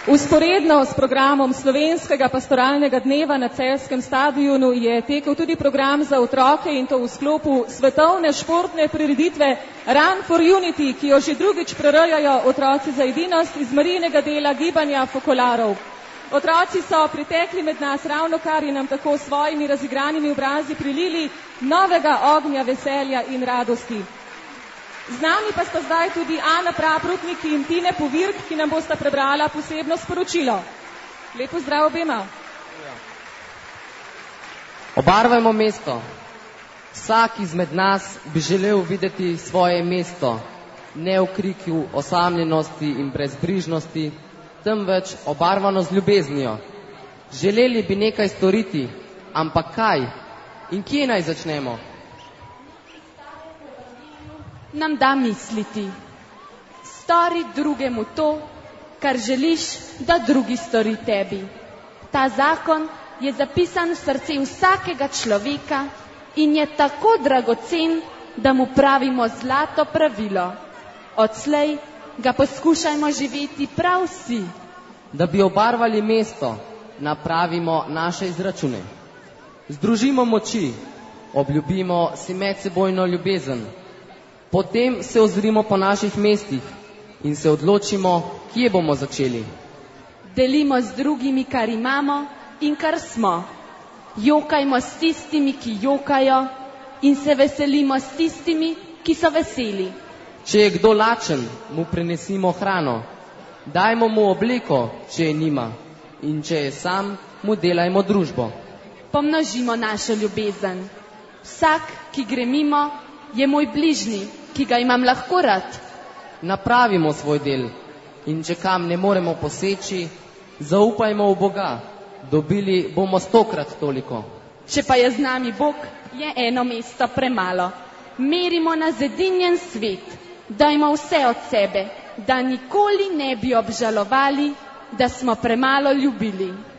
Vzporedno s programom Slovenskega pastoralnega dneva na Celjskem stadionu je tekel tudi program za otroke in to v sklopu svetovne športne prireditve Run for Unity, ki jo že drugič prerejajo otroci za edinost iz Marijinega dela gibanja Fokolarov. Otroci so pritekli med nas ravnokar in nam tako s svojimi razigranimi obrazi prilili novega ognja veselja in radosti. Z nami pa sta zdaj tudi Ana Praprotnik in Tine Povirk, ki nam bosta prebrala posebno sporočilo. Lep pozdrav obema. Obarvajmo mesto. Vsak izmed nas bi želel videti svoje mesto, ne v kriku osamljenosti in brezbrižnosti, temveč obarvano z ljubeznijo. Želeli bi nekaj storiti, ampak kaj? In kje naj začnemo? Nam da misliti. Stori drugemu to, kar želiš, da drugi stori tebi. Ta zakon je zapisan v srce vsakega človeka in je tako dragocen, da mu pravimo zlato pravilo. Odslej ga poskušajmo živeti prav vsi. Da bi obarvali mesto, napravimo naše izračune. Združimo moči, obljubimo si medsebojno ljubezen. Potem se ozrimo po naših mestih in se odločimo, kje bomo začeli. Delimo z drugimi, kar imamo in kar smo. Jokajmo s tistimi, ki jokajo, in se veselimo s tistimi, ki so veseli. Če je kdo lačen, mu prinesimo hrano. Dajmo mu obleko, če je nima, in če je sam, mu delajmo družbo. Pomnožimo našo ljubezen. Vsak, ki gre mimo, je moj bližnji, ki ga imam lahko rad. Napravimo svoj del in če kam ne moremo poseči, zaupajmo v Boga. Dobili bomo 100-krat toliko. Če pa je z nami Bog, je eno mesto premalo. Merimo na zedinjen svet, dajmo vse od sebe, da nikoli ne bi obžalovali, da smo premalo ljubili.